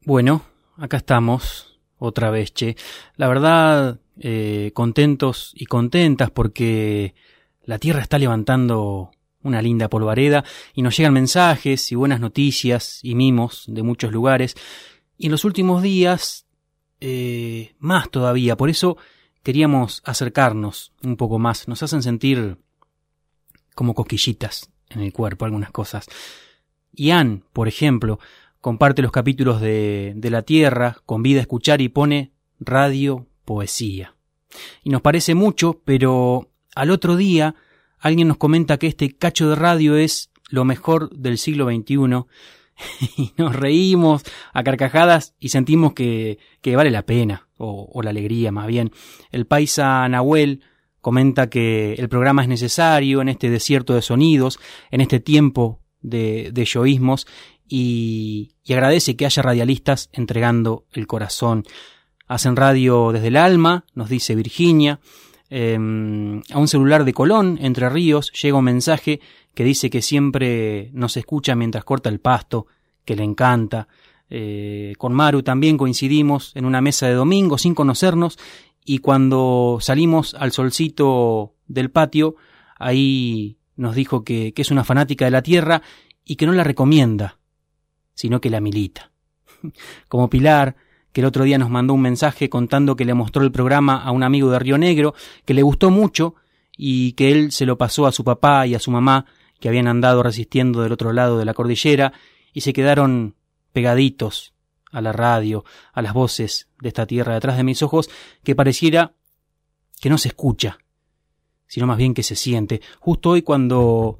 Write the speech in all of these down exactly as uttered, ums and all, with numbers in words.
Bueno, acá estamos, otra vez, che. La verdad, eh, contentos y contentas porque la Tierra está levantando una linda polvareda y nos llegan mensajes y buenas noticias y mimos de muchos lugares. Y en los últimos días, eh, más todavía. Por eso queríamos acercarnos un poco más. Nos hacen sentir como cosquillitas en el cuerpo algunas cosas. Ian, por ejemplo, comparte los capítulos de, de La Tierra, convida a escuchar y pone radio poesía. Y nos parece mucho, pero al otro día alguien nos comenta que este cacho de radio es lo mejor del siglo veintiuno y nos reímos a carcajadas y sentimos que, que vale la pena, o, o la alegría más bien. El paisa Nahuel comenta que el programa es necesario en este desierto de sonidos, en este tiempo de, de yoísmos, y, y agradece que haya radialistas entregando el corazón. Hacen radio desde el alma, nos dice Virginia. Eh, a un celular de Colón, Entre Ríos, llega un mensaje que dice que siempre nos escucha mientras corta el pasto, que le encanta. Eh, con Maru también coincidimos en una mesa de domingo sin conocernos, y cuando salimos al solcito del patio, ahí nos dijo que, que es una fanática de La Tierra y que no la recomienda, sino que la milita. Como Pilar, que el otro día nos mandó un mensaje contando que le mostró el programa a un amigo de Río Negro, que le gustó mucho y que él se lo pasó a su papá y a su mamá, que habían andado resistiendo del otro lado de la cordillera y se quedaron pegaditos a la radio, a las voces de esta tierra detrás de mis ojos, que pareciera que no se escucha, sino más bien que se siente. Justo hoy cuando...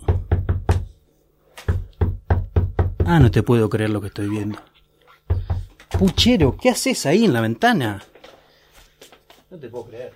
Ah, no te puedo creer lo que estoy viendo. Puchero, ¿qué haces ahí en la ventana? No te puedo creer.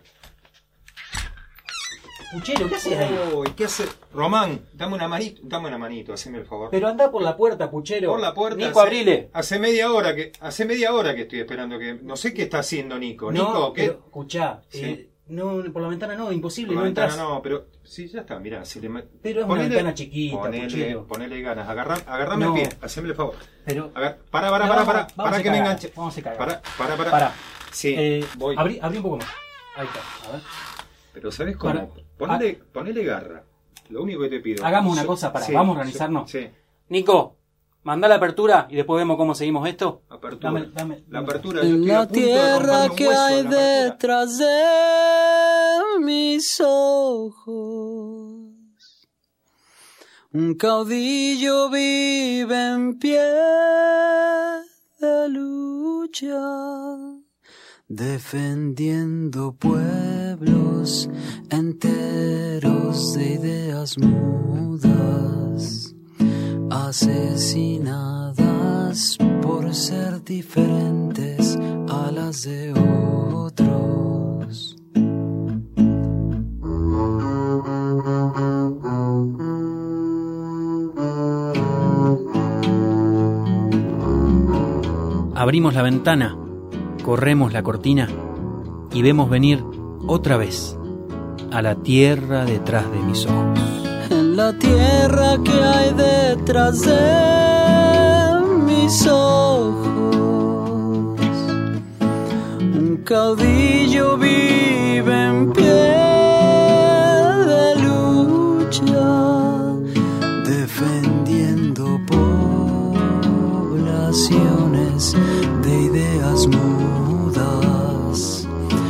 Puchero, ¿qué haces ahí? Uy, ¿qué hace? Román, dame una manito, dame una manito, haceme el favor. Pero anda por la puerta, Puchero. Por la puerta. Nico, hace, abrile. Hace media hora que, hace media hora que estoy esperando que, no sé qué está haciendo Nico. No, Nico, ¿qué? pero, escuchá, Sí. eh, no, por la ventana no, imposible, Por la no ventana entras. no, pero sí, ya está, mirá, si le me- Pero es una ventana chiquita, ponele, Puchero. ponele ganas, agarrá, agarrame No. el pie, haceme el favor. Pero, Agar, para, para, No, para, vamos- para, vamos para a que me cagar, enganche. vamos a cagar. Para, para, para. Pará. Sí, eh, voy. abrí, abrí un poco más. Ahí está, a ver. Pero ¿sabes cómo? Para- Ponele, ponele garra. Lo único que te pido. Hagamos una So- cosa, pará, sí, vamos a organizarnos. Sí, Nico, mandá la apertura y después vemos cómo seguimos esto. apertura. Dame, dame, La dame. apertura. yo En estoy a la punto de tierra romperme un que hueso hay en la apertura. detrás de mis ojos, un caudillo vive en pie de lucha, defendiendo pueblos enteros de ideas mudas, asesinadas por ser diferentes a las de otros. Abrimos la ventana, corremos la cortina y vemos venir otra vez a la tierra detrás de mis ojos. En la tierra que hay detrás de mis ojos, un caudillo vive en pie de lucha, defendiendo poblaciones de ideas mudas,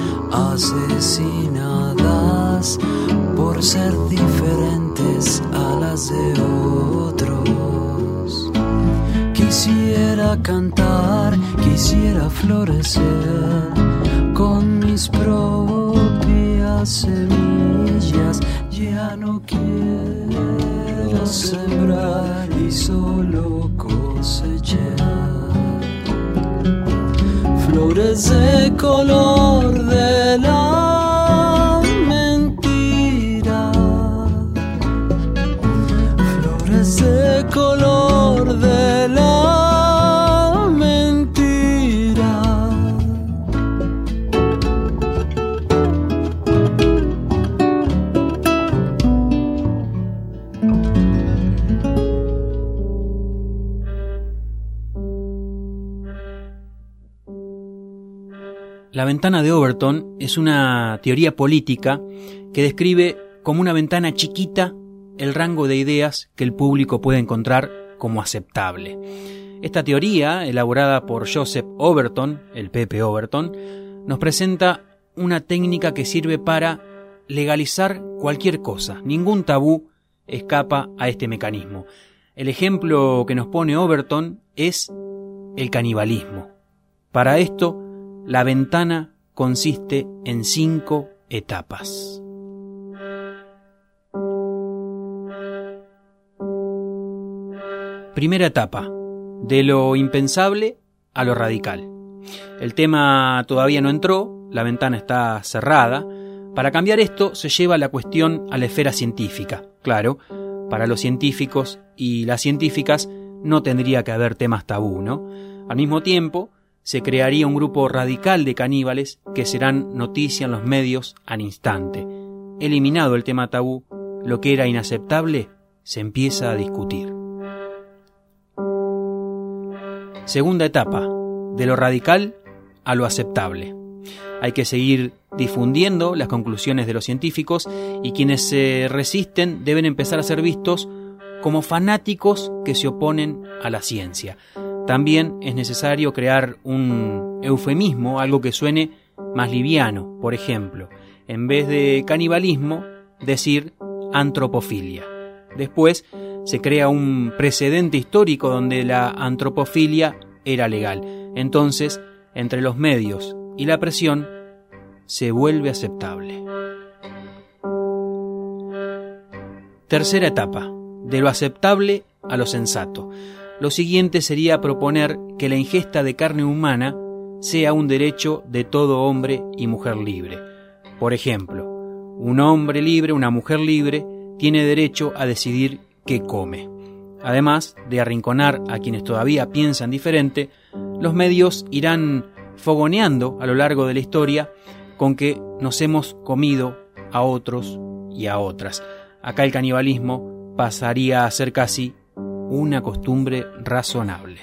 asesinadas por ser diferentes a las de otros. Quisiera cantar, quisiera florecer con mis propias semillas. Ya no quiero sembrar y solo cosechar flores de color de la mentira, flores de color de la mentira. La ventana de Overton es una teoría política que describe como una ventana chiquita el rango de ideas que el público puede encontrar como aceptable. Esta teoría, elaborada por Joseph Overton, el Pepe Overton, nos presenta una técnica que sirve para legalizar cualquier cosa. Ningún tabú escapa a este mecanismo. El ejemplo que nos pone Overton es el canibalismo. Para esto, la ventana consiste en cinco etapas. Primera etapa, de lo impensable a lo radical. El tema todavía no entró, la ventana está cerrada. Para cambiar esto se lleva la cuestión a la esfera científica. Claro, para los científicos y las científicas no tendría que haber temas tabú, ¿no? Al mismo tiempo, se crearía un grupo radical de caníbales que serán noticia en los medios al instante. Eliminado el tema tabú, lo que era inaceptable se empieza a discutir. Segunda etapa, de lo radical a lo aceptable. Hay que seguir difundiendo las conclusiones de los científicos y quienes se resisten deben empezar a ser vistos como fanáticos que se oponen a la ciencia. También es necesario crear un eufemismo, algo que suene más liviano. Por ejemplo, en vez de canibalismo, decir antropofilia. Después se crea un precedente histórico donde la antropofilia era legal. Entonces, entre los medios y la presión, se vuelve aceptable. Tercera etapa, de lo aceptable a lo sensato. Lo siguiente sería proponer que la ingesta de carne humana sea un derecho de todo hombre y mujer libre. Por ejemplo, un hombre libre, una mujer libre, tiene derecho a decidir qué come. Además de arrinconar a quienes todavía piensan diferente, los medios irán fogoneando a lo largo de la historia con que nos hemos comido a otros y a otras. Acá el canibalismo pasaría a ser casi una costumbre razonable.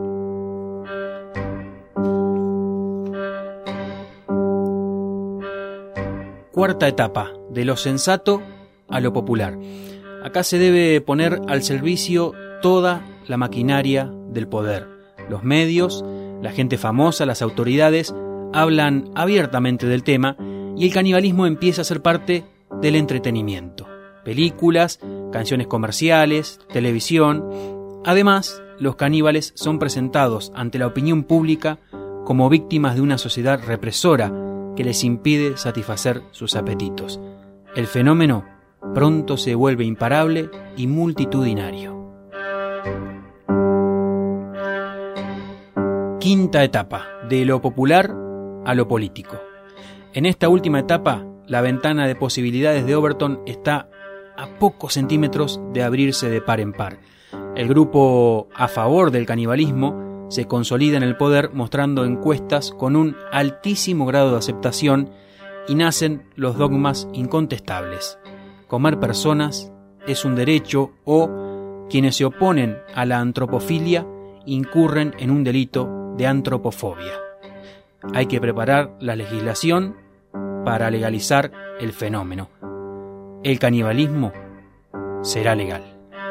Cuarta etapa, de lo sensato a lo popular. Acá se debe poner al servicio toda la maquinaria del poder. Los medios, la gente famosa, las autoridades hablan abiertamente del tema y el canibalismo empieza a ser parte del entretenimiento. Películas, canciones comerciales, televisión. Además, los caníbales son presentados ante la opinión pública como víctimas de una sociedad represora que les impide satisfacer sus apetitos. El fenómeno pronto se vuelve imparable y multitudinario. Quinta etapa, de lo popular a lo político. En esta última etapa, la ventana de posibilidades de Overton está a pocos centímetros de abrirse de par en par. El grupo a favor del canibalismo se consolida en el poder mostrando encuestas con un altísimo grado de aceptación y nacen los dogmas incontestables. Comer personas es un derecho o quienes se oponen a la antropofilia incurren en un delito de antropofobia. Hay que preparar la legislación para legalizar el fenómeno. El canibalismo será legal.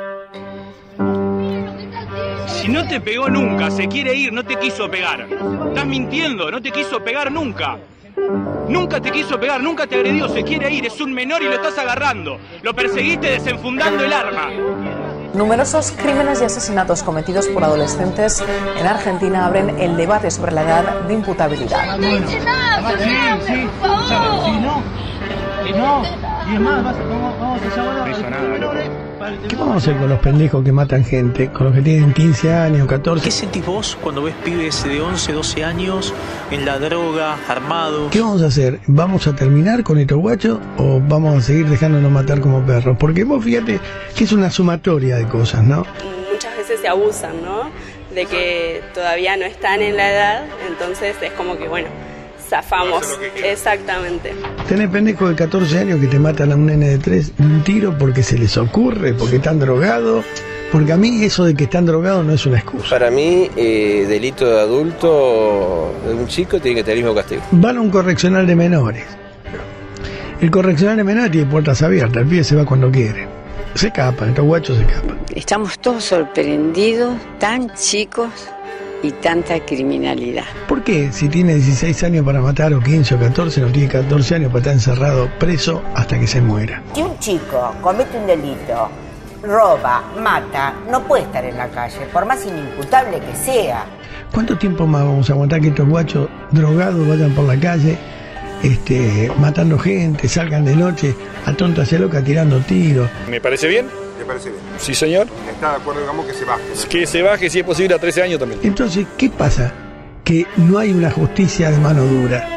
Si no te pegó nunca, se quiere ir, no te quiso pegar. Estás mintiendo, no te quiso pegar nunca. Nunca te quiso pegar, nunca te agredió, se quiere ir, es un menor y lo estás agarrando. Lo perseguiste desenfundando el arma. Numerosos crímenes y asesinatos cometidos por adolescentes en Argentina abren el debate sobre la edad de imputabilidad. No dice nada, sí, por favor. Si no, si no, y es más, vamos, vamos a llamar a los menores. ¿Qué vamos a hacer con los pendejos que matan gente? Con los que tienen quince años, catorce. ¿Qué sentís vos cuando ves pibes de once, doce años en la droga, armados? ¿Qué vamos a hacer? ¿Vamos a terminar con estos guachos o vamos a seguir dejándonos matar como perros? Porque vos fíjate que es una sumatoria de cosas, ¿no? Muchas veces se abusan, ¿no? De que todavía no están en la edad, entonces es como que, bueno, zafamos. Exactamente. Tenés pendejos de catorce años que te matan a un nene de tres de un tiro porque se les ocurre, porque están drogados, Porque a mí eso de que están drogados no es una excusa. Para mí, eh, delito de adulto de un chico tiene que tener el mismo castigo. Van a un correccional de menores. El correccional de menores tiene puertas abiertas, el pibe se va cuando quiere. Se escapan, estos guachos se escapan. Estamos todos sorprendidos, tan chicos y tanta criminalidad. ¿Por qué si tiene dieciséis años para matar o quince o catorce, no tiene catorce años para estar encerrado preso hasta que se muera? Si un chico comete un delito, roba, mata, no puede estar en la calle, por más inimputable que sea. ¿Cuánto tiempo más vamos a aguantar que estos guachos drogados vayan por la calle, este, matando gente, salgan de noche a tontas y locas tirando tiros? ¿Me parece bien? ¿Me parece bien? Sí, señor. ¿Está de acuerdo, digamos, que se baje? Que se baje, si es posible, a trece años también. Entonces, ¿qué pasa? Que no hay una justicia de mano dura.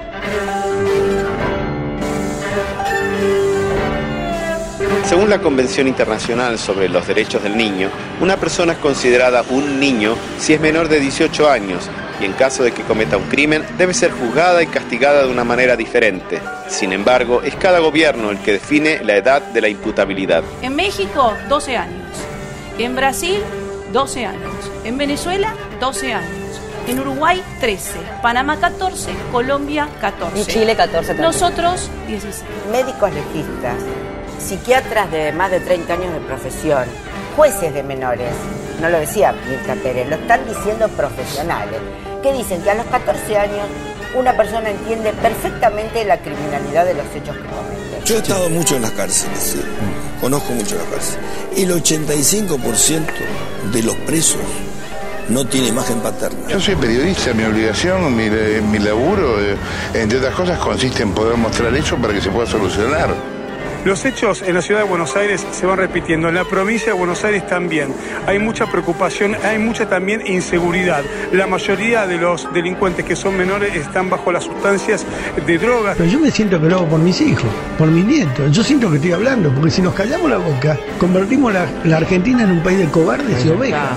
Según la Convención Internacional sobre los Derechos del Niño, una persona es considerada un niño si es menor de dieciocho años y en caso de que cometa un crimen debe ser juzgada y castigada de una manera diferente. Sin embargo, es cada gobierno el que define la edad de la imputabilidad. En México, doce años. En Brasil, doce años. En Venezuela, doce años. En Uruguay, trece. Panamá, catorce. Colombia, catorce. En Chile, catorce también. Nosotros, dieciséis. Médicos legistas, psiquiatras de más de treinta años de profesión, jueces de menores, no lo decía Mirta Pérez, lo están diciendo profesionales, que dicen que a los catorce años una persona entiende perfectamente la criminalidad de los hechos que comete. Yo he estado mucho en las cárceles, ¿sí? Conozco mucho las cárceles. El ochenta y cinco por ciento de los presos no tiene imagen paterna. Yo soy periodista, mi obligación, mi, mi laburo, eh, entre otras cosas, consiste en poder mostrar eso para que se pueda solucionar. Los hechos en la ciudad de Buenos Aires se van repitiendo, en la provincia de Buenos Aires también. Hay mucha preocupación, hay mucha también inseguridad. La mayoría de los delincuentes que son menores están bajo las sustancias de drogas. Pero yo me siento que lo hago por mis hijos, por mis nietos. Yo siento que estoy hablando, porque si nos callamos la boca, convertimos la, la Argentina en un país de cobardes y ovejas.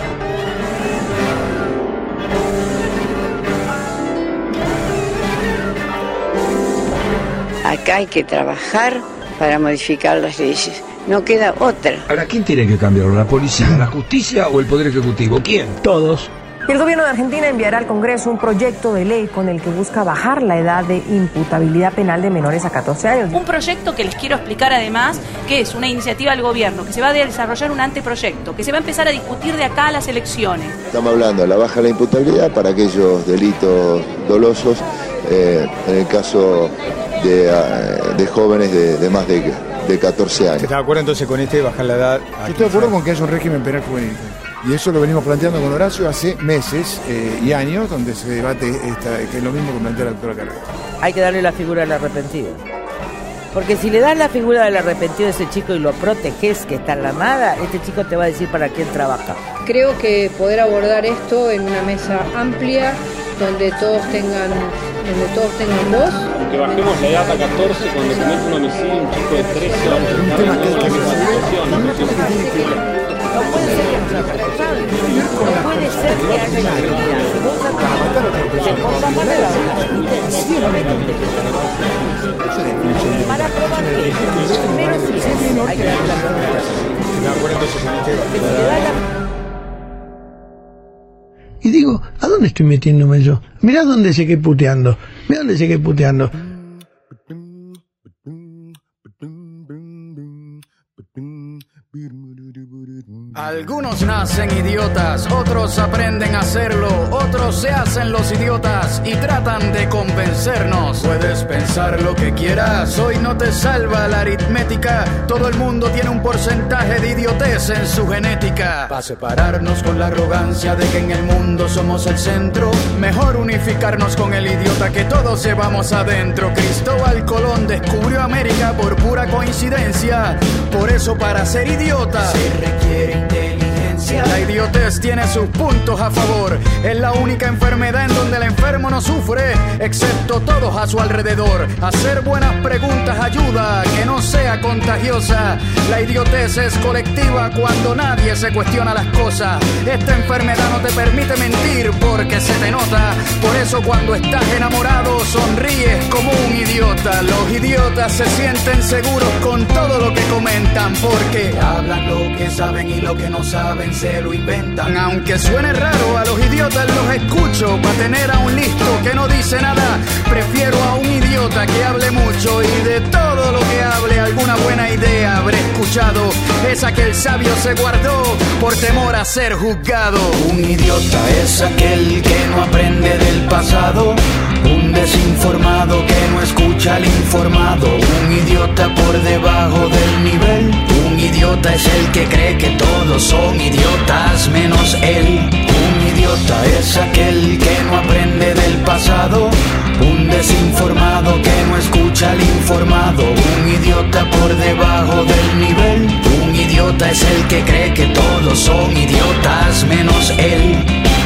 Acá hay que trabajar para modificar las leyes. No queda otra. Ahora, ¿quién tiene que cambiarlo? ¿La policía, la justicia o el Poder Ejecutivo? ¿Quién? Todos. El gobierno de Argentina enviará al Congreso un proyecto de ley con el que busca bajar la edad de imputabilidad penal de menores a catorce años. Un proyecto que les quiero explicar además, que es una iniciativa del gobierno, que se va a desarrollar un anteproyecto, que se va a empezar a discutir de acá a las elecciones. Estamos hablando de la baja de la imputabilidad para aquellos delitos dolosos, eh, en el caso de, de jóvenes de, de más de, de catorce años. ¿Estás de acuerdo entonces con este bajar la edad? Yo estoy de acuerdo con que haya un régimen penal juvenil. Y eso lo venimos planteando con Horacio hace meses eh, y años, donde se debate esta, que es lo mismo que plantea la doctora Carrera. Hay que darle la figura del arrepentido. Porque si le das la figura del arrepentido a ese chico y lo proteges, que está en la nada, este chico te va a decir para quién trabaja. Creo que poder abordar esto en una mesa amplia, donde todos tengan, donde todos tengan voz. Que bajemos la edad a catorce cuando comete un homicidio, un chico de trece años. Un tema que hay que decidir. No puede ser que no sea responsable. No puede ser que haya impunidad. Para probar que primero sí hay que dar la Y digo, ¿a dónde estoy metiéndome yo? Mirá dónde llegué puteando. Mirá dónde llegué puteando. Algunos nacen idiotas, otros aprenden a hacerlo, otros se hacen los idiotas y tratan de convencernos. Puedes pensar lo que quieras, hoy no te salva la aritmética. Todo el mundo tiene un porcentaje de idiotez en su genética. Para separarnos con la arrogancia de que en el mundo somos el centro, mejor unificarnos con el idiota que todos llevamos adentro. Cristóbal Colón descubrió América por pura coincidencia. Por eso para ser idiota se requiere inteligencia. La idiotez idiotez tiene sus puntos a favor. Es la única enfermedad en donde el enfermo no sufre, excepto todos a su alrededor. Hacer buenas preguntas ayuda a que no sea contagiosa. La idiotez es colectiva cuando nadie se cuestiona las cosas. Esta enfermedad no te permite mentir porque se te nota. Por eso cuando estás enamorado sonríes como un idiota. Los idiotas se sienten seguros con todo lo que comentan, porque hablan lo que saben y lo que no saben se lo inventan. Aunque suene raro, a los idiotas los escucho. Para tener a un listo que no dice nada, prefiero a un idiota que hable mucho. Y de todo lo que hable, alguna buena idea habré escuchado. Esa que el sabio se guardó por temor a ser juzgado. Un idiota es aquel que no aprende del pasado, un desinformado que no escucha al informado, un idiota por debajo del nivel. Un idiota es el que cree que todos son idiotas menos él. Un idiota es aquel que no aprende del pasado, un desinformado que no escucha al informado, un idiota por debajo del nivel. Un idiota es el que cree que todos son idiotas menos él.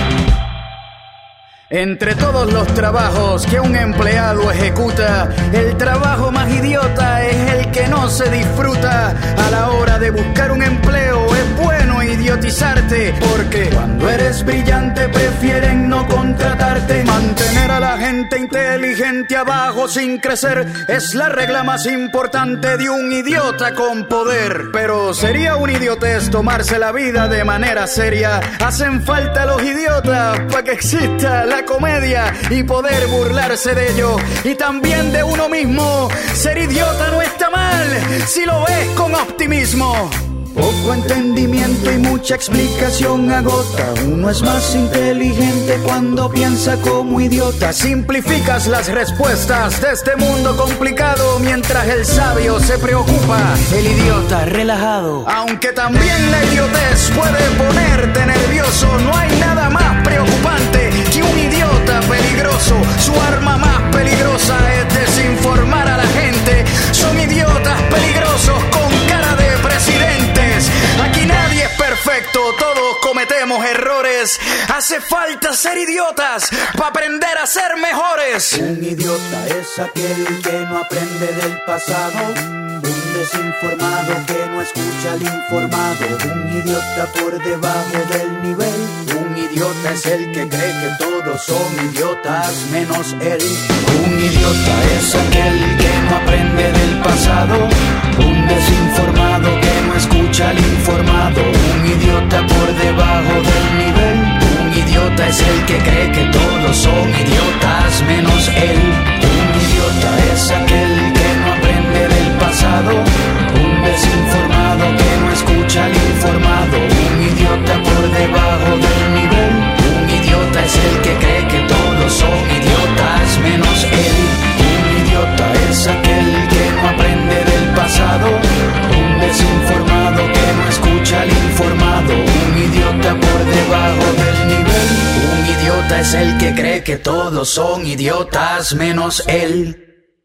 Entre todos los trabajos que un empleado ejecuta, el trabajo más idiota es el que no se disfruta. A la hora de buscar un empleo es bueno idiotizarte, porque cuando eres brillante prefieren no contratarte. Mantener a la gente inteligente abajo sin crecer es la regla más importante de un idiota con poder. Pero sería un idiotez tomarse la vida de manera seria. Hacen falta los idiotas para que exista la comedia y poder burlarse de ello y también de uno mismo. Ser idiota no está mal si lo ves con optimismo. Poco entendimiento y mucha explicación agota. Uno es más inteligente cuando piensa como idiota. Simplificas las respuestas de este mundo complicado, mientras el sabio se preocupa, el idiota relajado. Aunque también la idiotez puede ponerte nervioso, no hay nada más preocupante que un idiota peligroso. Su arma más peligrosa es desinformar a la gente. Son idiotas peligrosos con cara de presidentes. Aquí nadie es perfecto, todos cometemos errores. Hace falta ser idiotas para aprender a ser mejores. Un idiota es aquel que no aprende del pasado, un desinformado que no escucha al informado, un idiota por debajo del nivel. Un idiota es el que cree que todos son idiotas menos él. Un idiota es aquel que no aprende del pasado, un desinformado que no escucha al informado, un idiota por debajo del nivel. Un idiota es el que cree que todos son idiotas menos él. Un idiota es aquel que no aprende del pasado, un desinformado que no escucha al informado, un idiota por debajo del nivel. Un idiota es el que cree que todos son idiotas menos él. Un idiota es aquel que no aprende del pasado, un desinformado que no escucha al informado, un idiota por debajo del nivel. Un idiota es el que cree que todos son idiotas menos él.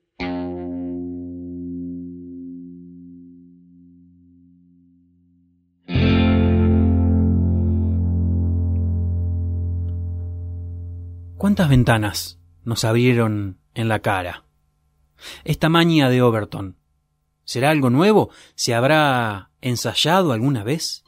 ¿Cuántas ventanas nos abrieron en la cara? Esta maña de Overton, ¿será algo nuevo? ¿Se habrá ensayado alguna vez?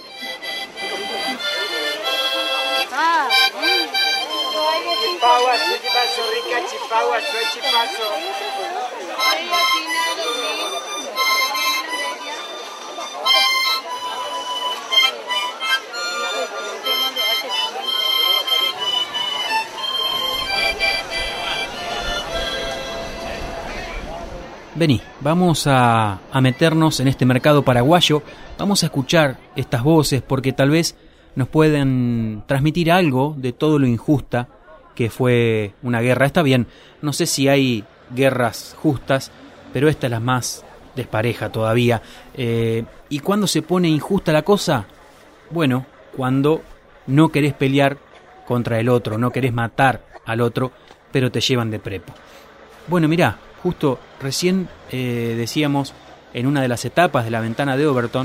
Vení, vamos a, a meternos en este mercado paraguayo, vamos a escuchar estas voces porque tal vez nos pueden transmitir algo de todo lo injusta que fue una guerra. Está bien, no sé si hay guerras justas, pero esta es la más despareja todavía. Eh, ¿Y cuándo se pone injusta la cosa? Bueno, cuando no querés pelear contra el otro, no querés matar al otro, pero te llevan de prepo. Bueno, mirá, justo recién eh, decíamos en una de las etapas de la ventana de Overton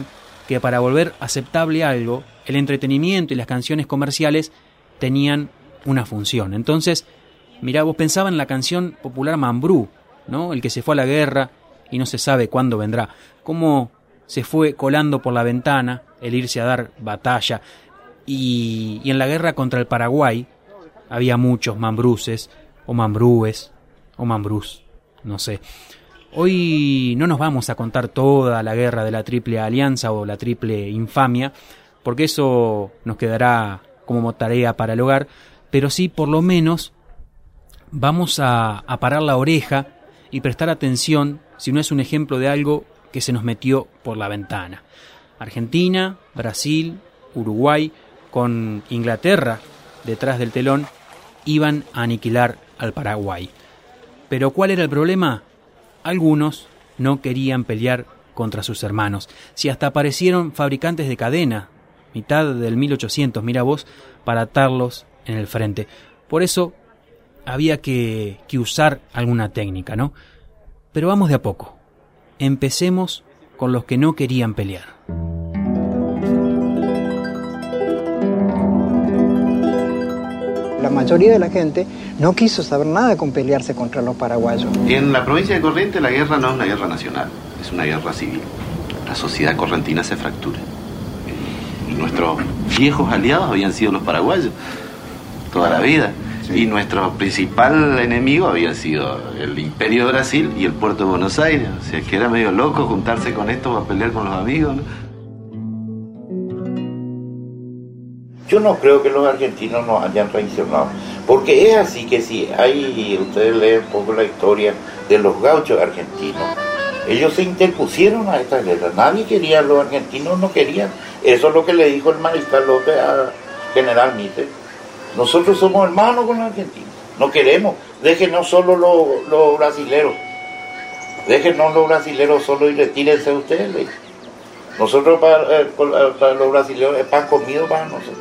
que para volver aceptable algo, el entretenimiento y las canciones comerciales tenían una función. Entonces, mirá, vos pensabas en la canción popular Mambrú, ¿no? El que se fue a la guerra y no se sabe cuándo vendrá. Cómo se fue colando por la ventana el irse a dar batalla. Y, y en la guerra contra el Paraguay había muchos mambruces, o mambrúes, o mambrús, no sé. Hoy no nos vamos a contar toda la guerra de la Triple Alianza o la Triple Infamia, porque eso nos quedará como tarea para el hogar, pero sí por lo menos vamos a, a parar la oreja y prestar atención si no es un ejemplo de algo que se nos metió por la ventana. Argentina, Brasil, Uruguay, con Inglaterra detrás del telón, iban a aniquilar al Paraguay. Pero ¿cuál era el problema? Algunos no querían pelear contra sus hermanos. Si hasta aparecieron fabricantes de cadena, mitad del mil ochocientos, mira vos, para atarlos en el frente. Por eso había que, que usar alguna técnica, ¿no? Pero vamos de a poco. Empecemos con los que no querían pelear. La mayoría de la gente no quiso saber nada con pelearse contra los paraguayos. En la provincia de Corrientes la guerra no es una guerra nacional, es una guerra civil. La sociedad correntina se fractura. Y nuestros viejos aliados habían sido los paraguayos toda la vida. Sí. Y nuestro principal enemigo había sido el Imperio de Brasil y el Puerto de Buenos Aires. O sea, que era medio loco juntarse con esto para pelear con los amigos, ¿no? Yo no creo que los argentinos nos hayan traicionado, porque es así que si hay, ustedes leen un poco la historia de los gauchos argentinos, ellos se interpusieron a esta guerra, nadie quería, los argentinos no querían, eso es lo que le dijo el mariscal López a General Mitre, nosotros somos hermanos con los argentinos, no queremos, déjenos solo los, los brasileros, déjenos los brasileros solo y retírense ustedes, nosotros para, para los brasileños es pan comido para nosotros.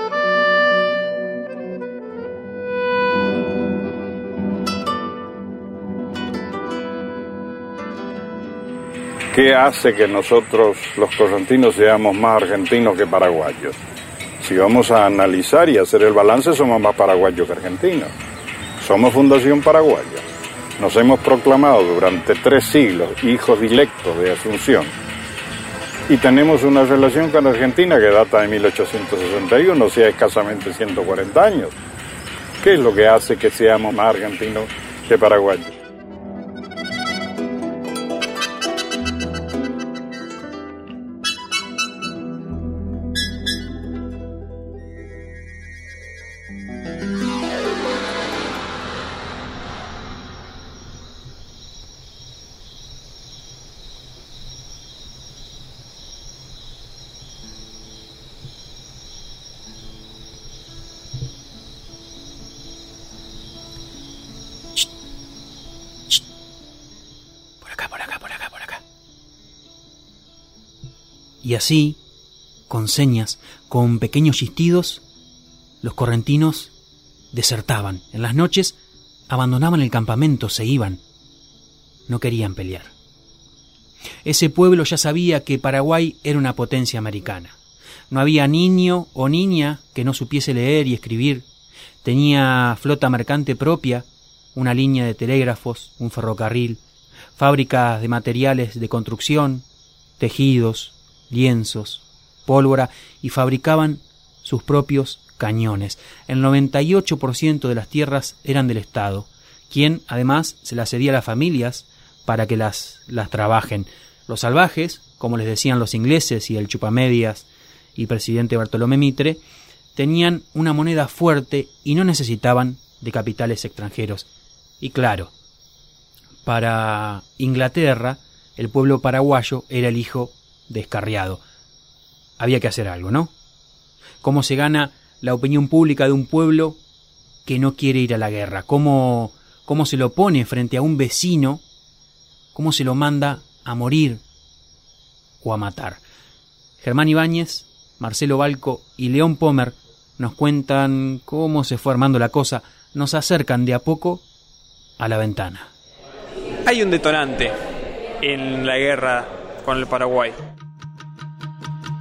¿Qué hace que nosotros, los correntinos, seamos más argentinos que paraguayos? Si vamos a analizar y hacer el balance, somos más paraguayos que argentinos. Somos Fundación Paraguaya. Nos hemos proclamado durante tres siglos hijos dilectos de Asunción. Y tenemos una relación con Argentina que data de mil ochocientos sesenta y uno, o sea, escasamente ciento cuarenta años. ¿Qué es lo que hace que seamos más argentinos que paraguayos? Y así, con señas, con pequeños chistidos, los correntinos desertaban. En las noches abandonaban el campamento, se iban. No querían pelear. Ese pueblo ya sabía que Paraguay era una potencia americana. No había niño o niña que no supiese leer y escribir. Tenía flota mercante propia, una línea de telégrafos, un ferrocarril, fábricas de materiales de construcción, tejidos, lienzos, pólvora, y fabricaban sus propios cañones. El noventa y ocho por ciento de las tierras eran del Estado, quien además se las cedía a las familias para que las, las trabajen. Los salvajes, como les decían los ingleses y el chupamedias y presidente Bartolomé Mitre, tenían una moneda fuerte y no necesitaban de capitales extranjeros. Y claro, para Inglaterra, el pueblo paraguayo era el hijo descarriado. Había que hacer algo, ¿no? ¿Cómo se gana la opinión pública de un pueblo que no quiere ir a la guerra? ¿Cómo, cómo se lo pone frente a un vecino? ¿Cómo se lo manda a morir o a matar? Germán Ibáñez, Marcelo Balco y León Pomer nos cuentan cómo se fue armando la cosa. Nos acercan de a poco a la ventana. Hay un detonante en la guerra con el Paraguay.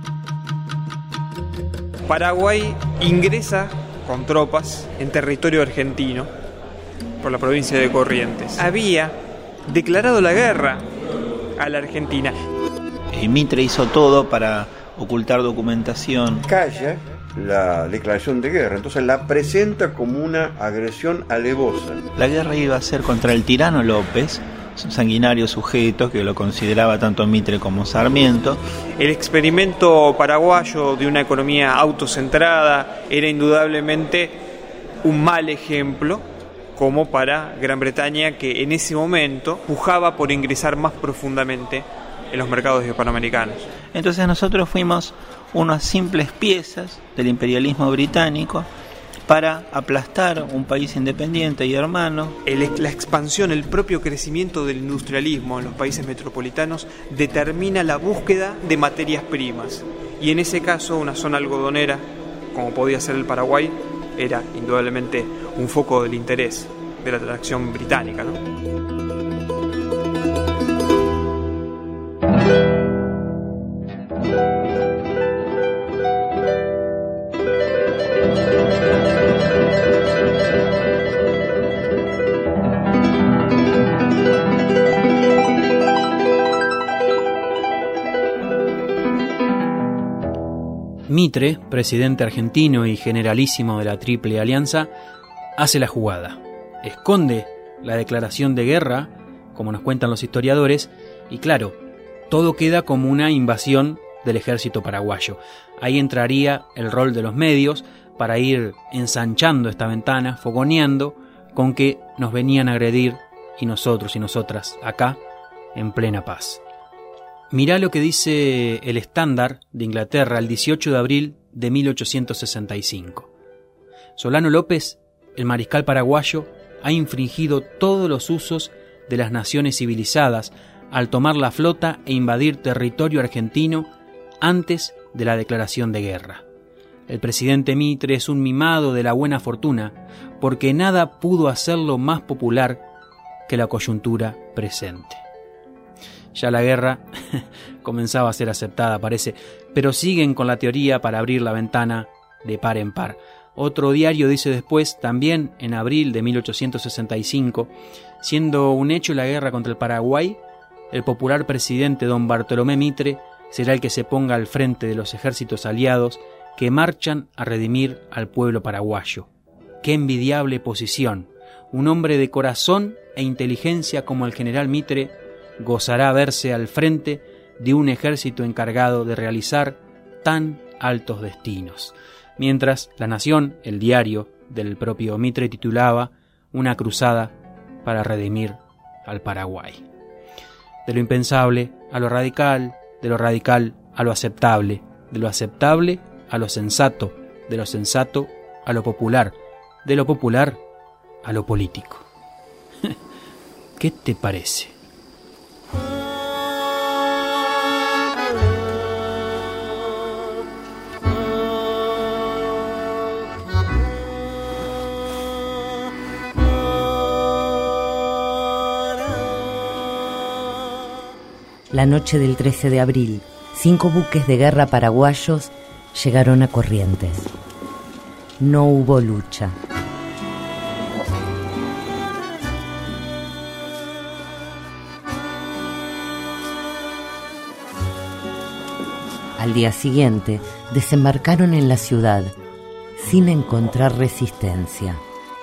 Paraguay ingresa con tropas en territorio argentino por la provincia de Corrientes. Había declarado la guerra a la Argentina. Y Mitre hizo todo para ocultar documentación. Calla la declaración de guerra, entonces la presenta como una agresión alevosa. La guerra iba a ser contra el tirano López, un sanguinario sujeto que lo consideraba tanto Mitre como Sarmiento. El experimento paraguayo de una economía autocentrada era indudablemente un mal ejemplo, como para Gran Bretaña, que en ese momento pujaba por ingresar más profundamente en los mercados hispanoamericanos. Entonces nosotros fuimos unas simples piezas del imperialismo británico para aplastar un país independiente y hermano. El, la expansión, el propio crecimiento del industrialismo en los países metropolitanos determina la búsqueda de materias primas. Y en ese caso, una zona algodonera, como podía ser el Paraguay, era indudablemente un foco del interés de la atracción británica, ¿no? Mitre, presidente argentino y generalísimo de la Triple Alianza, hace la jugada. Esconde la declaración de guerra, como nos cuentan los historiadores, y claro, todo queda como una invasión del ejército paraguayo. Ahí entraría el rol de los medios para ir ensanchando esta ventana, fogoneando con que nos venían a agredir y nosotros y nosotras acá en plena paz. Mirá lo que dice el Estándar de Inglaterra el dieciocho de abril de mil ochocientos sesenta y cinco. Solano López, el mariscal paraguayo, ha infringido todos los usos de las naciones civilizadas al tomar la flota e invadir territorio argentino antes de la declaración de guerra. El presidente Mitre es un mimado de la buena fortuna, porque nada pudo hacerlo más popular que la coyuntura presente. Ya la guerra comenzaba a ser aceptada, parece, pero siguen con la teoría para abrir la ventana de par en par. Otro diario dice después, también en abril de mil ochocientos sesenta y cinco, siendo un hecho la guerra contra el Paraguay, el popular presidente don Bartolomé Mitre será el que se ponga al frente de los ejércitos aliados que marchan a redimir al pueblo paraguayo. ¡Qué envidiable posición! Un hombre de corazón e inteligencia como el general Mitre gozará verse al frente de un ejército encargado de realizar tan altos destinos. Mientras La Nación, el diario del propio Mitre, titulaba Una cruzada para redimir al Paraguay. De lo impensable a lo radical, de lo radical a lo aceptable, de lo aceptable a lo sensato, de lo sensato a lo popular, de lo popular a lo político. ¿Qué te parece? La noche del trece de abril, cinco buques de guerra paraguayos llegaron a Corrientes. No hubo lucha. Al día siguiente, desembarcaron en la ciudad sin encontrar resistencia.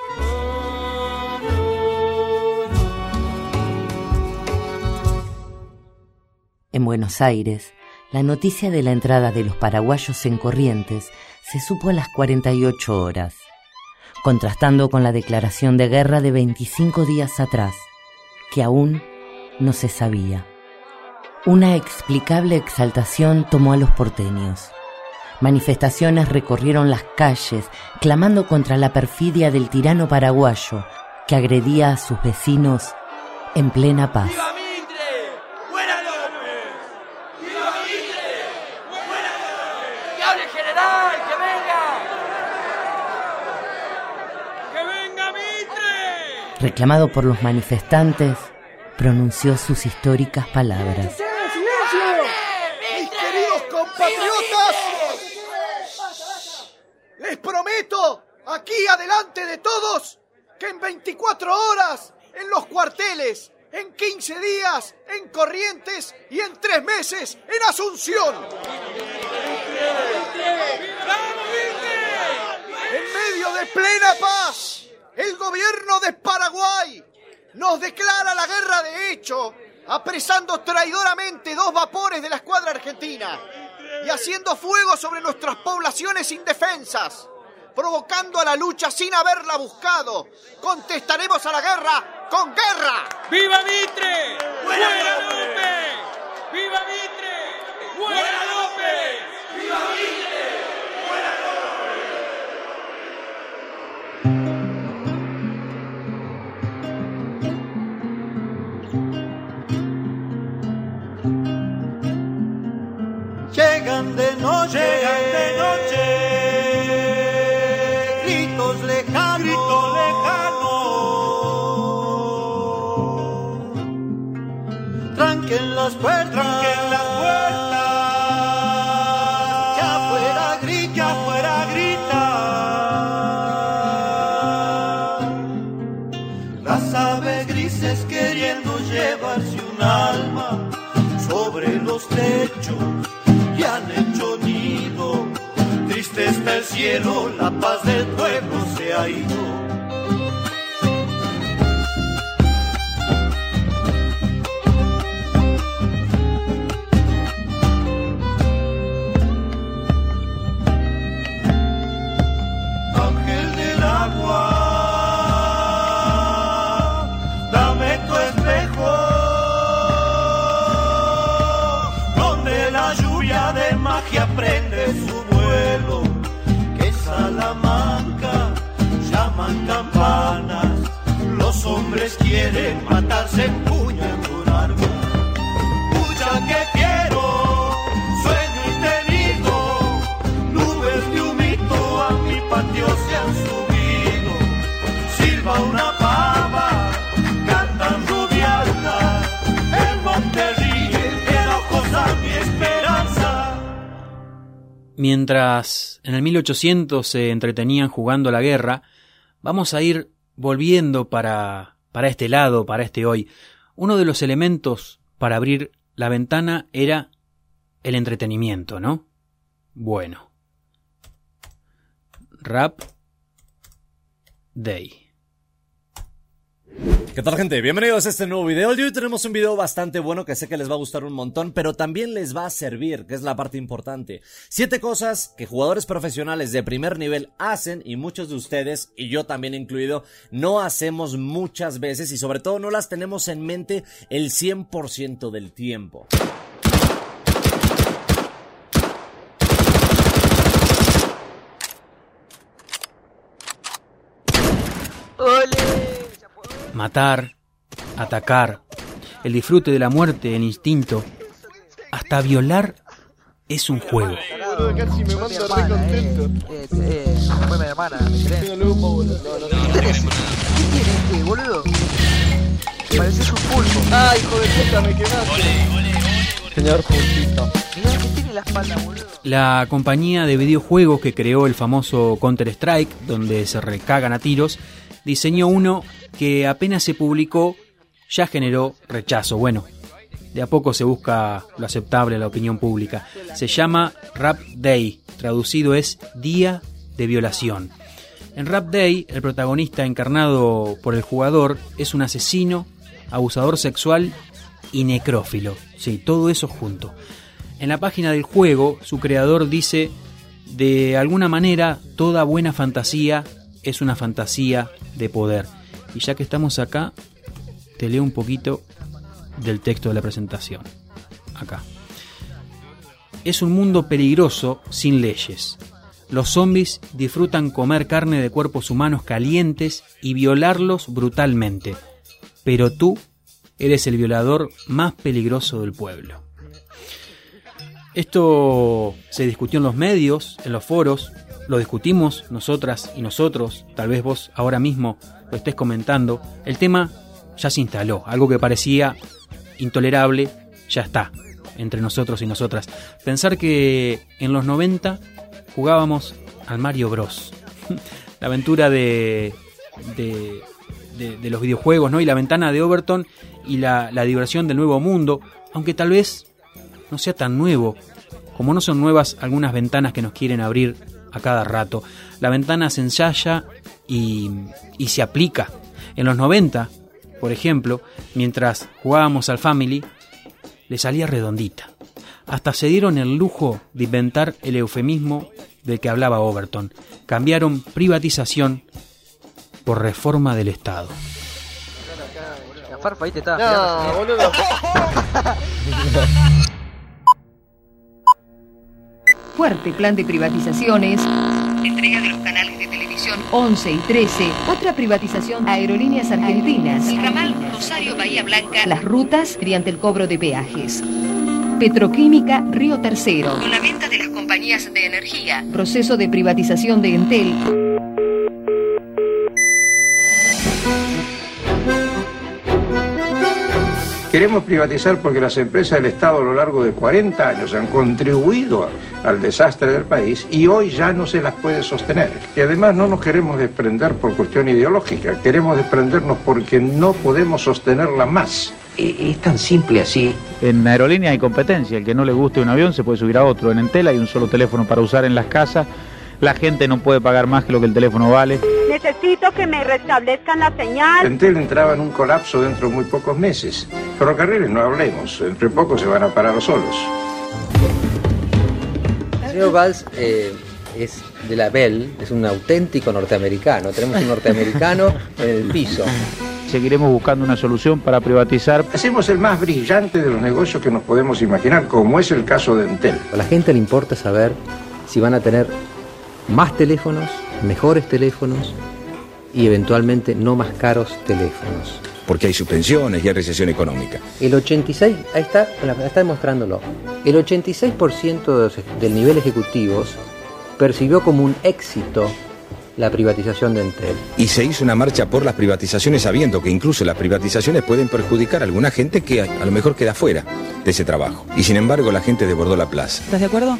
En Buenos Aires, la noticia de la entrada de los paraguayos en Corrientes se supo a las cuarenta y ocho horas, contrastando con la declaración de guerra de veinticinco días atrás, que aún no se sabía. Una explicable exaltación tomó a los porteños. Manifestaciones recorrieron las calles, clamando contra la perfidia del tirano paraguayo que agredía a sus vecinos en plena paz. Reclamado por los manifestantes, pronunció sus históricas palabras. ¡Silencio! ¡Mis queridos compatriotas! prometo, aquí adelante de todos, que en veinticuatro horas, en los cuarteles, en quince días, en Corrientes y en tres meses, en Asunción. En medio de plena paz, el gobierno de Paraguay nos declara la guerra de hecho, apresando traidoramente dos vapores de la escuadra argentina y haciendo fuego sobre nuestras poblaciones indefensas, provocando a la lucha sin haberla buscado. Contestaremos a la guerra con guerra. ¡Viva Mitre! ¡Fuera López! ¡Viva Mitre! ¡Fuera López! ¡Viva Mitre! ¡Fuera López! Llegan de noche, llegan de noche. Tranquen las puertas, tranquen las puertas. Ya fuera grita, ya fuera grita. Las aves grises queriendo llevarse un alma sobre los techos y han hecho nido. Triste está el cielo, la paz del pueblo se ha ido. Prende su vuelo, que Salamanca llaman campanas. Los hombres quieren matarse en puño en un arma. Escucha que quiero, sueño y te digo, nubes de humito a mi patio se han subido. Silba una pava, cantan rubiatas, el monte ríe, queda ojos a mi esperanza. Mientras en el mil ochocientos se entretenían jugando a la guerra, vamos a ir volviendo para, para este lado, para este hoy. Uno de los elementos para abrir la ventana era el entretenimiento, ¿no? Bueno. Rap Day. ¿Qué tal, gente? Bienvenidos a este nuevo video. Hoy tenemos un video bastante bueno que sé que les va a gustar un montón, pero también les va a servir, que es la parte importante. Siete cosas que jugadores profesionales de primer nivel hacen y muchos de ustedes, y yo también incluido, no hacemos muchas veces y sobre todo no las tenemos en mente el cien por ciento del tiempo. Matar, atacar, el disfrute de la muerte, el instinto, hasta violar es un juego. Casi me mando re contento. Eh, eh, fue mi hermana, ¿me crees? ¿Qué tienes? ¿Qué tienes, qué, boludo? Pareces un pulpo. Ah, hijo de puta, me quemaste. Señor pulpito. Mirá que tiene la espalda, boludo. La compañía de videojuegos que creó el famoso Counter-Strike, donde se recagan a tiros, diseñó uno que apenas se publicó ya generó rechazo. Bueno, de a poco se busca lo aceptable a la opinión pública. Se llama Rap Day, traducido es Día de Violación. En Rap Day, el protagonista encarnado por el jugador es un asesino, abusador sexual y necrófilo. Sí, todo eso junto. En la página del juego, su creador dice: de alguna manera, toda buena fantasía es una fantasía de poder. Y ya que estamos acá, te leo un poquito del texto de la presentación. Acá. Es un mundo peligroso sin leyes. Los zombies disfrutan comer carne de cuerpos humanos calientes y violarlos brutalmente. Pero tú eres el violador más peligroso del pueblo. Esto se discutió en los medios, en los foros. Lo discutimos nosotras y nosotros, tal vez vos ahora mismo lo estés comentando. El tema ya se instaló, algo que parecía intolerable ya está entre nosotros y nosotras. Pensar que en los noventa jugábamos al Mario Bros. la aventura de, de, de, de los videojuegos, ¿no? Y la ventana de Overton y la, la diversión del nuevo mundo, aunque tal vez no sea tan nuevo, como no son nuevas algunas ventanas que nos quieren abrir a cada rato. La ventana se ensaya y, y se aplica. En los noventa, por ejemplo, mientras jugábamos al Family, le salía redondita. Hasta se dieron el lujo de inventar el eufemismo del que hablaba Overton. Cambiaron privatización por reforma del Estado. La Farfa ahí te está. No, boludo. Fuerte plan de privatizaciones. Entrega de los canales de televisión once y trece. Otra privatización. Aerolíneas Argentinas. El ramal Rosario Bahía Blanca. Las rutas mediante el cobro de peajes. Petroquímica Río Tercero. Con la venta de las compañías de energía. Proceso de privatización de Entel. Queremos privatizar porque las empresas del Estado a lo largo de cuarenta años han contribuido a, al desastre del país y hoy ya no se las puede sostener. Y además no nos queremos desprender por cuestión ideológica, queremos desprendernos porque no podemos sostenerla más. Es tan simple así. En aerolínea hay competencia, el que no le guste un avión se puede subir a otro. En Entel hay un solo teléfono para usar en las casas, la gente no puede pagar más que lo que el teléfono vale. Necesito que me restablezcan la señal. Entel entraba en un colapso dentro de muy pocos meses. Ferrocarriles no hablemos, entre poco se van a parar solos. El señor Valls eh, es de la Bell, es un auténtico norteamericano. Tenemos un norteamericano en el piso. Seguiremos buscando una solución para privatizar. Hacemos el más brillante de los negocios que nos podemos imaginar, como es el caso de Entel. A la gente le importa saber si van a tener más teléfonos, mejores teléfonos y eventualmente no más caros teléfonos. Porque hay subvenciones y hay recesión económica. El ochenta y seis por ciento, ahí está, está demostrándolo, el ochenta y seis por ciento del nivel ejecutivos percibió como un éxito la privatización de Entel. Y se hizo una marcha por las privatizaciones sabiendo que incluso las privatizaciones pueden perjudicar a alguna gente que a, a lo mejor queda fuera de ese trabajo. Y sin embargo la gente desbordó la plaza. ¿Estás de acuerdo?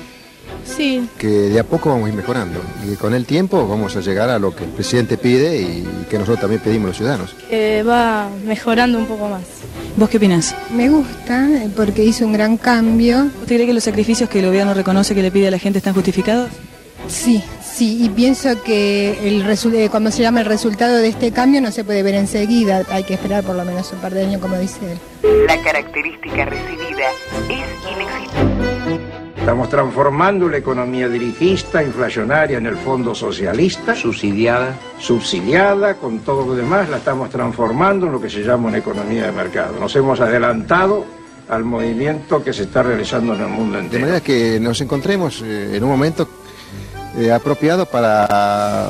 Sí. Que de a poco vamos a ir mejorando y que con el tiempo vamos a llegar a lo que el presidente pide y que nosotros también pedimos los ciudadanos. Eh, va mejorando un poco más. ¿Vos qué opinás? Me gusta porque hizo un gran cambio. ¿Usted cree que los sacrificios que el gobierno reconoce que le pide a la gente están justificados? Sí, sí, y pienso que el resu- cuando se llama el resultado de este cambio no se puede ver enseguida, hay que esperar por lo menos un par de años, como dice él. La característica recibida es inexistente. Estamos transformando la economía dirigista, inflacionaria en el fondo socialista. Subsidiada. Subsidiada, con todo lo demás, la estamos transformando en lo que se llama una economía de mercado. Nos hemos adelantado al movimiento que se está realizando en el mundo entero. De manera que nos encontremos eh, en un momento eh, apropiado para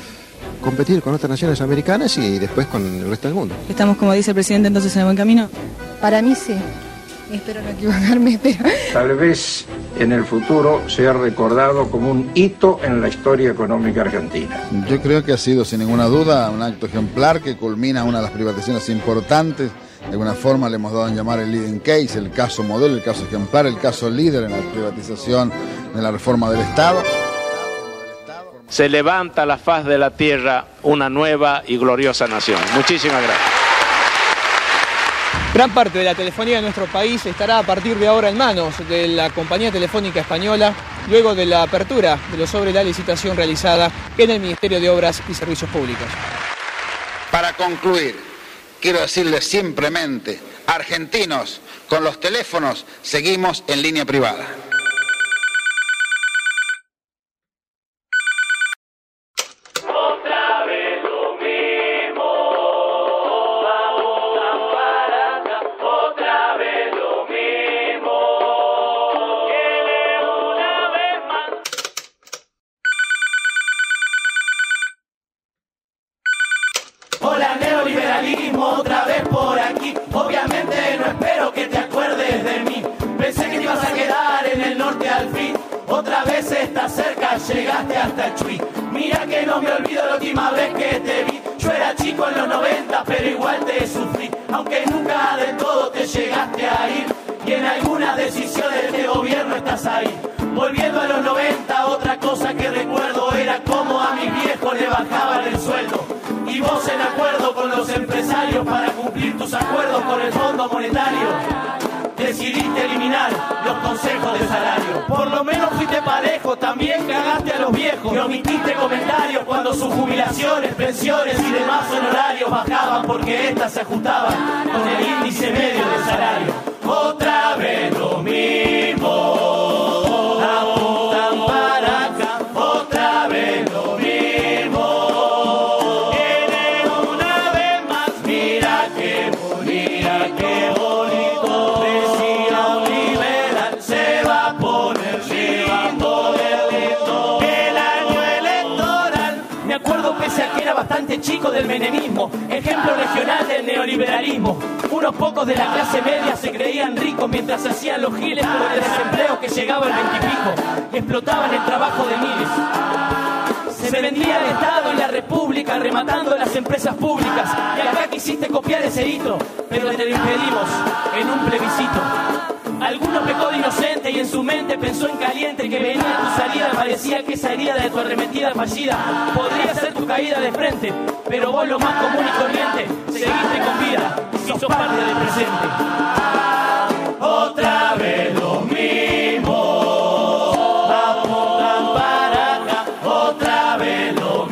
competir con otras naciones americanas y después con el resto del mundo. ¿Estamos, como dice el presidente, entonces en el buen camino? Para mí sí. Espero no equivocarme, pero... Tal vez en el futuro sea recordado como un hito en la historia económica argentina. Yo creo que ha sido sin ninguna duda un acto ejemplar que culmina una de las privatizaciones importantes. De alguna forma le hemos dado en llamar el leading case, el caso modelo, el caso ejemplar, el caso líder en la privatización de la reforma del Estado. Se levanta a la faz de la tierra una nueva y gloriosa nación. Muchísimas gracias. Gran parte de la telefonía de nuestro país estará a partir de ahora en manos de la compañía telefónica española, luego de la apertura de lo sobre la licitación realizada en el Ministerio de Obras y Servicios Públicos. Para concluir, quiero decirles simplemente, argentinos, con los teléfonos seguimos en línea privada. Hola, neoliberalismo, otra vez por aquí. Obviamente no espero que te acuerdes de mí. Pensé que te ibas a quedar en el norte al fin. Otra vez estás cerca, llegaste hasta el Chuy. Mira que no me olvido la última vez que te vi. Yo era chico en los noventa, pero igual te sufrí. Aunque nunca del todo te llegaste a ir. Y en algunas decisiones de gobierno estás ahí. Volviendo a los noventa, otra cosa que recuerdo era como a mis viejos bajaban el sueldo. Y vos en acuerdo con los empresarios para cumplir tus acuerdos con el Fondo Monetario, decidiste eliminar los consejos de salario. Por lo menos fuiste parejo, también cagaste a los viejos y omitiste comentarios cuando sus jubilaciones, pensiones y demás honorarios bajaban porque éstas se ajustaban con el índice medio del salario. Otra vez lo mismo, apuntan para acá, otra vez lo mismo. Viene una vez más, mira qué bonita, qué bonito. Decía un liberal, se va a poner, se va a poner lindo. El año electoral, me acuerdo pese a que era bastante chico del menemismo, ejemplo regional del neoliberalismo. Unos pocos de la clase media se creían ricos mientras hacían los giles por el desempleo que llegaba al veintipico y explotaban el trabajo de miles. Se vendía el Estado y la República rematando las empresas públicas. Y acá quisiste copiar ese hito, pero te lo impedimos en un plebiscito. Alguno pecó de inocente y en su mente pensó en caliente que venía tu salida. Parecía que esa herida de tu arremetida fallida podría ser tu caída de frente, pero vos lo más común y corriente seguiste con vida y sos parte del presente. Otra vez lo mismo, apuntan para acá, otra vez lo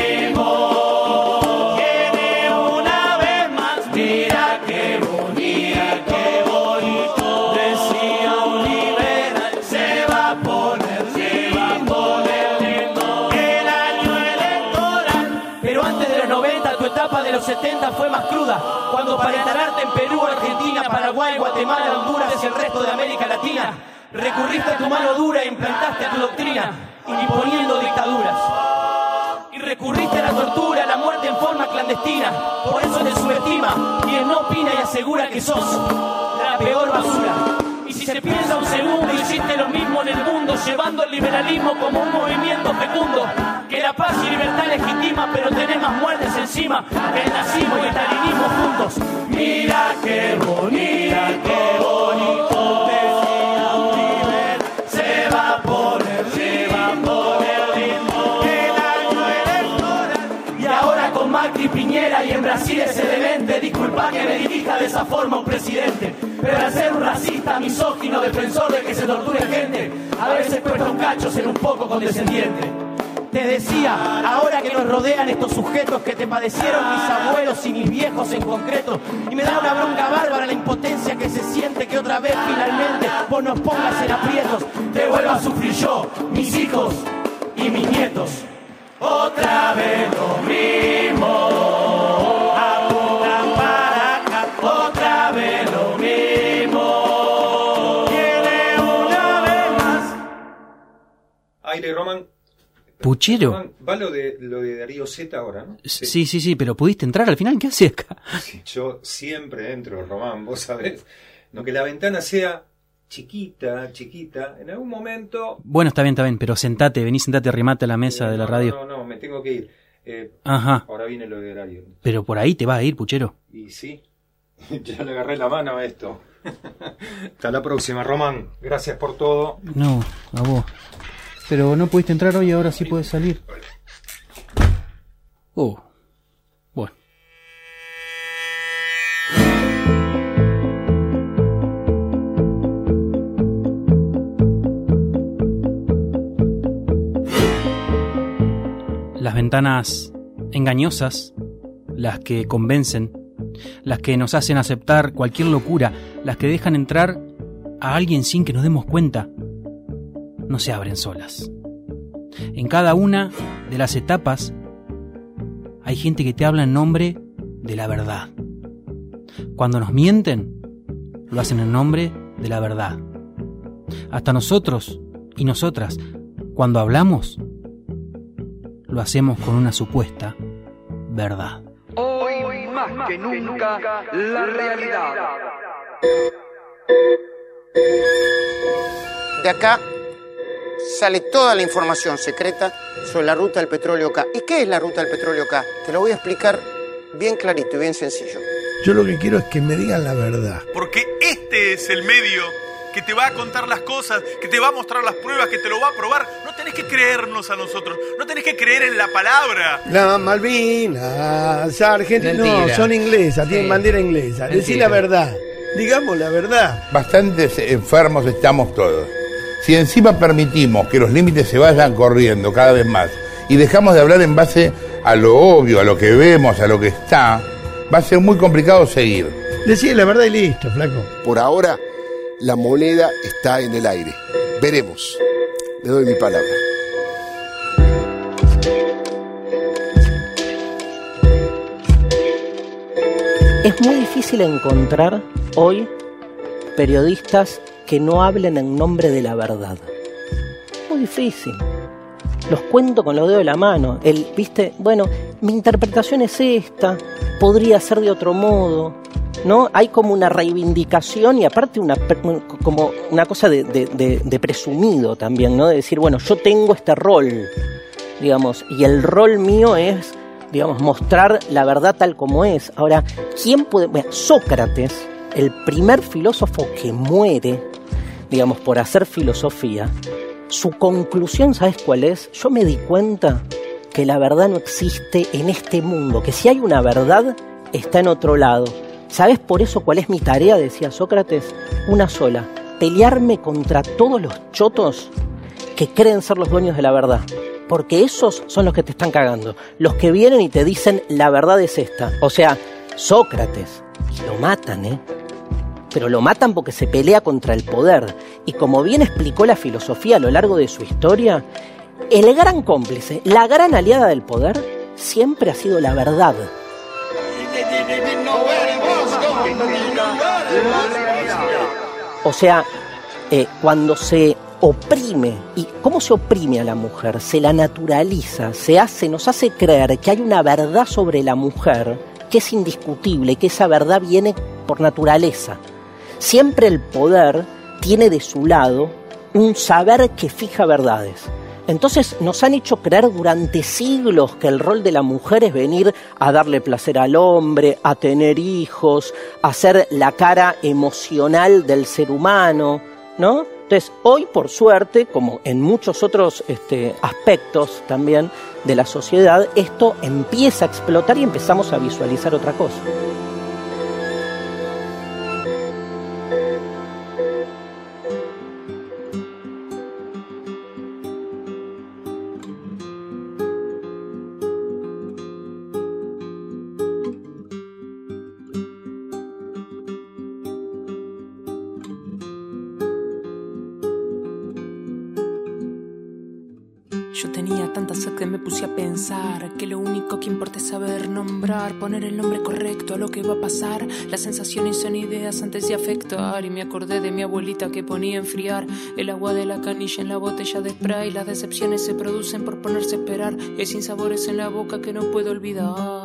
mismo. Viene una vez más, mira qué bonita, qué bonito. Decía un liberal, se va a poner, se va a poner lindo. El año electoral, pero antes de los noventa, tu etapa de los setenta fue más cruda, cuando para instalarte en Perú, Argentina, Paraguay, Guatemala, Honduras y el resto de América Latina, recurriste a tu mano dura e implantaste tu doctrina, imponiendo dictaduras. Y recurriste a la tortura, a la muerte en forma clandestina. Por eso te subestima quien no opina y asegura que sos la peor basura. Y si se piensa un segundo, hiciste lo mismo en el mundo, llevando el liberalismo como un movimiento fecundo, que la paz y libertad legitima, pero tenés más muertes encima que el nazismo y el stalinismo juntos. Mira qué bonita, qué bonito, decía un liberal, se va a poner, se va a poner lindo. El año electoral, y ahora con Macri, Piñera y en Brasil ese demente, disculpa que me dirija de esa forma un presidente, pero al ser un racista, misógino, defensor de que se torture gente, a veces cuesta un cacho ser un poco condescendiente. Te decía, ahora que nos rodean estos sujetos que te padecieron mis abuelos y mis viejos en concreto, y me da una bronca bárbara la impotencia que se siente que otra vez finalmente vos nos pongas en aprietos, te vuelvo a sufrir yo, mis hijos y mis nietos. Otra vez lo mismo, apuntan para acá, otra vez lo mismo. Viene una vez más. Aire, Román. Puchero. Va lo de, lo de Darío Z ahora, ¿no? Sí. sí, sí, sí, pero ¿pudiste entrar al final? ¿Qué hacías acá? Sí, yo siempre entro, Román, vos sabés. No, que la ventana sea chiquita, chiquita, en algún momento... Bueno, está bien, está bien, pero sentate, vení, sentate, arrimate a la mesa eh, de la no, radio. No, no, no, me tengo que ir. Eh, Ajá. Ahora viene lo de Darío. Pero por ahí te va a ir, Puchero. Y sí, ya le agarré la mano a esto. Hasta la próxima, Román. Gracias por todo. No, a vos. Pero no pudiste entrar hoy, ahora sí puedes salir. Oh, bueno. Las ventanas engañosas, las que convencen, las que nos hacen aceptar cualquier locura, las que dejan entrar a alguien sin que nos demos cuenta, no se abren solas. En cada una de las etapas hay gente que te habla en nombre de la verdad. Cuando nos mienten, lo hacen en nombre de la verdad. Hasta nosotros y nosotras, cuando hablamos, lo hacemos con una supuesta verdad. Hoy más que nunca, la realidad. De acá sale toda la información secreta sobre la ruta del petróleo K. ¿Y qué es la ruta del petróleo K? Te lo voy a explicar bien clarito y bien sencillo. Yo lo que quiero es que me digan la verdad. Porque este es el medio que te va a contar las cosas, que te va a mostrar las pruebas, que te lo va a probar. No tenés que creernos a nosotros, no tenés que creer en la palabra. No, Malvinas, Argentina, no, son inglesas, tienen sí. bandera inglesa. Mentira. Decí la verdad, digamos la verdad. Bastante enfermos estamos todos. Si encima permitimos que los límites se vayan corriendo cada vez más y dejamos de hablar en base a lo obvio, a lo que vemos, a lo que está, va a ser muy complicado seguir. Decí la verdad y listo, flaco. Por ahora, la moneda está en el aire. Veremos. Le doy mi palabra. Es muy difícil encontrar hoy periodistas que no hablen en nombre de la verdad. Muy difícil. Los cuento con los dedos de la mano. El, viste, bueno, mi interpretación es esta, podría ser de otro modo, ¿no? Hay como una reivindicación y aparte una como una cosa de, de, de, de presumido también, ¿no? De decir, bueno, yo tengo este rol, digamos, y el rol mío es, digamos, mostrar la verdad tal como es. Ahora, ¿quién puede...? Bueno, Sócrates, el primer filósofo que muere, digamos, por hacer filosofía, su conclusión, ¿sabes cuál es? Yo me di cuenta que la verdad no existe en este mundo, que si hay una verdad, está en otro lado. ¿Sabes por eso cuál es mi tarea? Decía Sócrates. Una sola, pelearme contra todos los chotos que creen ser los dueños de la verdad. Porque esos son los que te están cagando. Los que vienen y te dicen, la verdad es esta. O sea, Sócrates. Y lo matan, ¿eh? Pero lo matan porque se pelea contra el poder. Y como bien explicó la filosofía a lo largo de su historia, el gran cómplice, la gran aliada del poder, siempre ha sido la verdad. O sea, eh, cuando se oprime, ¿y cómo se oprime a la mujer? Se la naturaliza, se hace, nos hace creer que hay una verdad sobre la mujer que es indiscutible, que esa verdad viene por naturaleza. Siempre el poder tiene de su lado un saber que fija verdades. Entonces nos han hecho creer durante siglos que el rol de la mujer es venir a darle placer al hombre, a tener hijos, a ser la cara emocional del ser humano, ¿no? Entonces hoy, por suerte, como en muchos otros este, aspectos también de la sociedad, esto empieza a explotar y empezamos a visualizar otra cosa. Yo tenía tanta sed que me puse a pensar que lo único que importa es saber nombrar, poner el nombre correcto a lo que va a pasar. Las sensaciones son ideas antes de afectar. Y me acordé de mi abuelita que ponía a enfriar el agua de la canilla en la botella de spray. Las decepciones se producen por ponerse a esperar. Hay sinsabores en la boca que no puedo olvidar.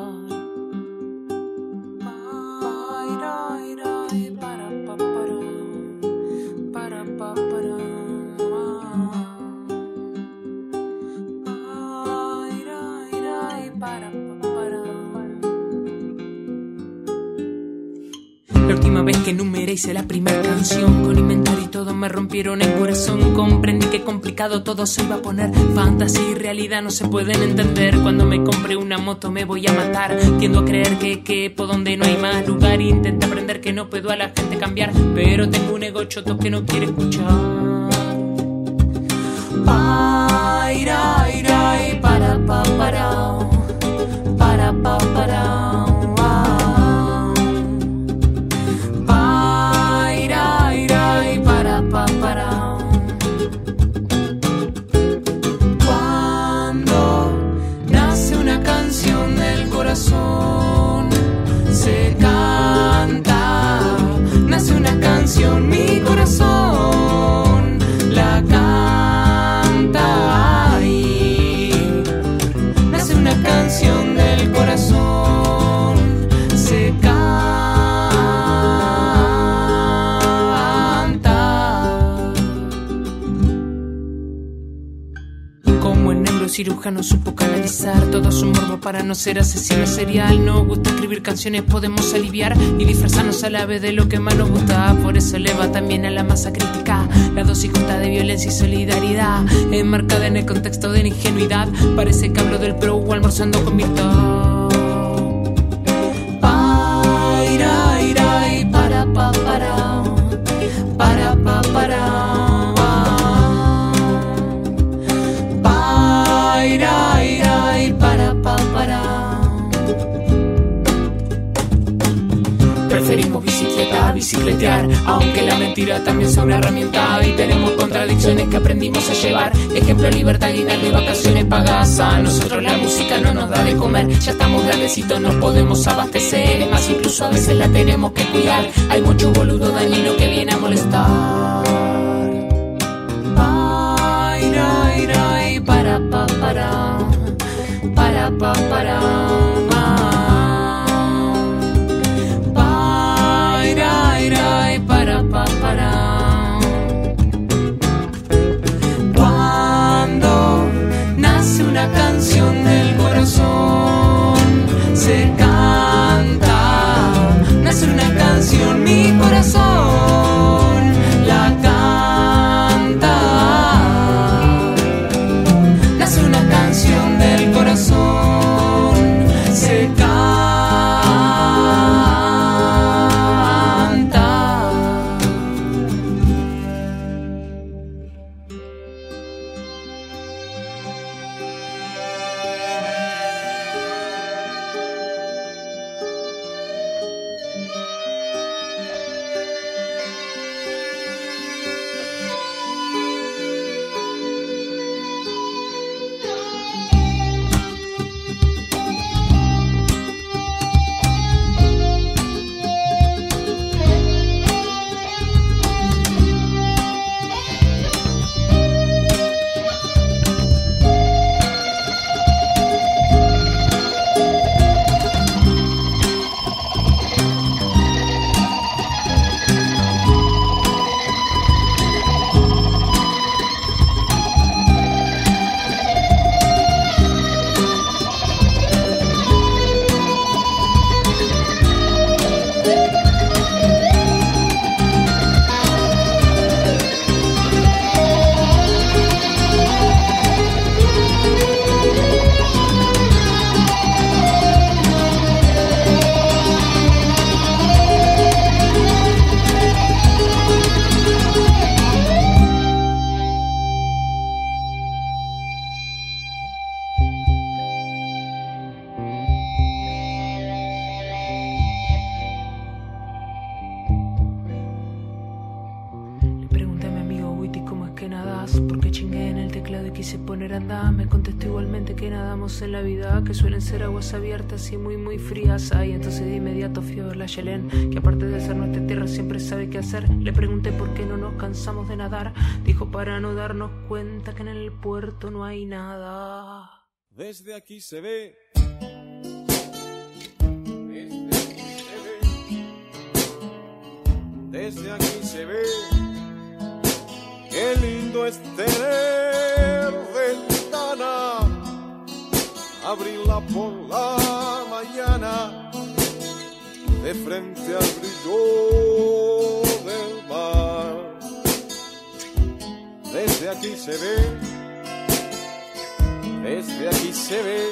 Que enumeré hice la primera canción con inventario y todo me rompieron el corazón. Comprendí que complicado todo se iba a poner. Fantasía y realidad no se pueden entender. Cuando me compré una moto me voy a matar. Tiendo a creer que quepo donde no hay más lugar. Intento aprender que no puedo a la gente cambiar, pero tengo un ego choto que no quiere escuchar. Para, para, para, para, para, para, para. Cuando nace una canción del corazón, se canta, nace una canción, mi corazón la canta y nace una canción del corazón. cirujano supo canalizar todo su morbo para no ser asesino serial. Nos gusta escribir canciones, podemos aliviar y disfrazarnos a la vez de lo que más nos gusta. Por eso eleva también a la masa crítica la dosis justa de violencia y solidaridad, enmarcada en el contexto de la ingenuidad. Parece que hablo del pro o almorzando con Mirta. Para, ira, para, pa, para, para, pa, para. Preferimos bicicleta a bicicletear, aunque la mentira también sea una herramienta. Y tenemos contradicciones que aprendimos a llevar. Ejemplo, libertad, guinaldo y vacaciones pagadas. A nosotros la música no nos da de comer. Ya estamos grandecitos, nos podemos abastecer. Es más, incluso a veces la tenemos que cuidar. Hay mucho boludo dañino que viene a molestar. Para, ira, para, pa, para, para, pa, para. Para, pa, para. Cuando nace una canción del corazón, se canta. Nace una canción, mi corazón la canta. Nace una canción del corazón, se canta. En la vida que suelen ser aguas abiertas y muy muy frías. Ay, entonces de inmediato fui a ver la Yelén, que aparte de ser nuestra tierra siempre sabe qué hacer. Le pregunté por qué no nos cansamos de nadar. Dijo para no darnos cuenta que en el puerto no hay nada. Desde aquí se ve. Desde aquí se ve. Qué lindo es tener ventana, abrirla por la mañana, de frente al brillo del mar. Desde aquí se ve, desde aquí se ve,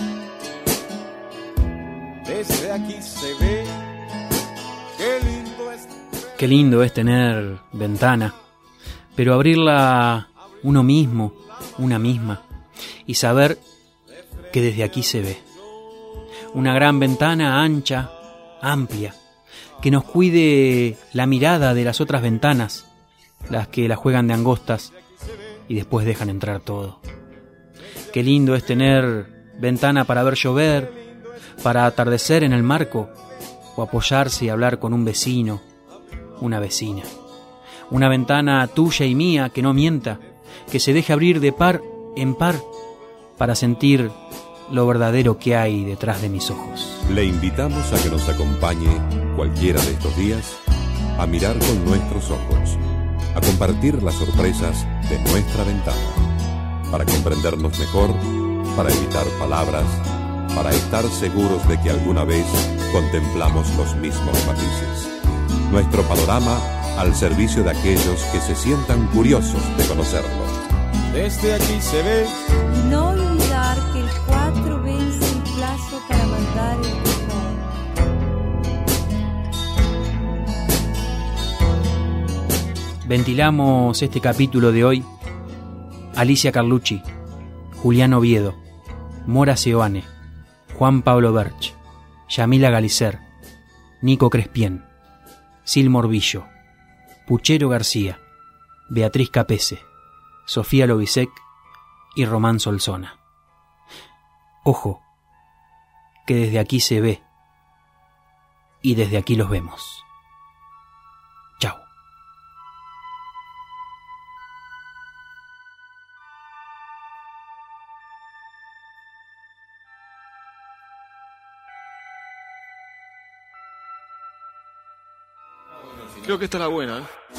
desde aquí se ve, qué lindo es. Qué lindo es tener ventana, pero abrirla uno mismo, una misma, y saber que desde aquí se ve. Una gran ventana ancha, amplia, que nos cuide la mirada de las otras ventanas, las que la juegan de angostas y después dejan entrar todo. Qué lindo es tener ventana para ver llover, para atardecer en el marco, o apoyarse y hablar con un vecino, una vecina. Una ventana tuya y mía que no mienta, que se deje abrir de par en par para sentir lo verdadero que hay detrás de mis ojos. Le invitamos a que nos acompañe cualquiera de estos días a mirar con nuestros ojos, a compartir las sorpresas de nuestra ventana. para comprendernos mejor, para evitar palabras, para estar seguros de que alguna vez contemplamos los mismos matices. Nuestro panorama al servicio de aquellos que se sientan curiosos de conocerlo. Desde aquí se ve. No olvidar que el cuatro vence el plazo para mandar el cupón. Ventilamos este capítulo de hoy. Alicia Carlucci, Julián Oviedo, Mora Seoane, Juan Pablo Berch, Yamila Galicer, Nico Crespien, Sil Morbillo, Puchero García, Beatriz Capese, Sofía Lobisek y Román Solsona. Ojo, que desde aquí se ve y desde aquí los vemos. Chao. Creo que esta es la buena, ¿eh?